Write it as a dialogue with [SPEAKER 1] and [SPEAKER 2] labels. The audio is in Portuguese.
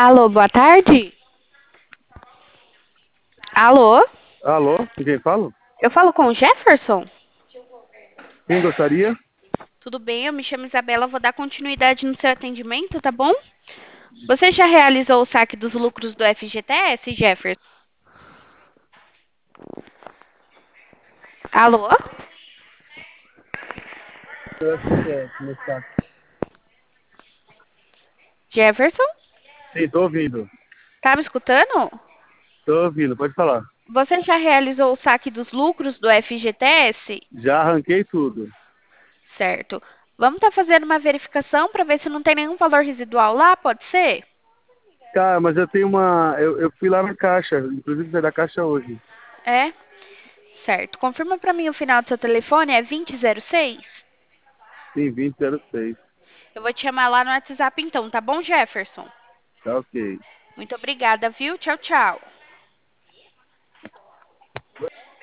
[SPEAKER 1] Alô, boa tarde. Alô,
[SPEAKER 2] Alô, com quem falo?
[SPEAKER 1] eu falo com o Jefferson?
[SPEAKER 2] Quem gostaria?
[SPEAKER 1] Tudo bem, eu me chamo Isabela, vou dar continuidade no seu atendimento, tá bom? Você já realizou o saque dos lucros do FGTS, Jefferson? Alô?
[SPEAKER 2] Eu FGTS, meu saco.
[SPEAKER 1] Jefferson?
[SPEAKER 2] Sim, tô ouvindo.
[SPEAKER 1] Tá me escutando?
[SPEAKER 2] Tô ouvindo, pode falar.
[SPEAKER 1] Você já realizou o saque dos lucros do FGTS?
[SPEAKER 2] Já arranquei tudo.
[SPEAKER 1] Certo. Vamos estar fazendo uma verificação para ver se não tem nenhum valor residual lá, pode ser?
[SPEAKER 2] Cara, mas eu tenho uma. Eu fui lá na caixa, inclusive saí da caixa hoje.
[SPEAKER 1] É? Certo. Confirma para mim o final do seu telefone, é 2006?
[SPEAKER 2] Sim, 2006.
[SPEAKER 1] Eu vou te chamar lá no WhatsApp então, tá bom, Jefferson?
[SPEAKER 2] Tá ok.
[SPEAKER 1] Muito obrigada, viu? Tchau, tchau.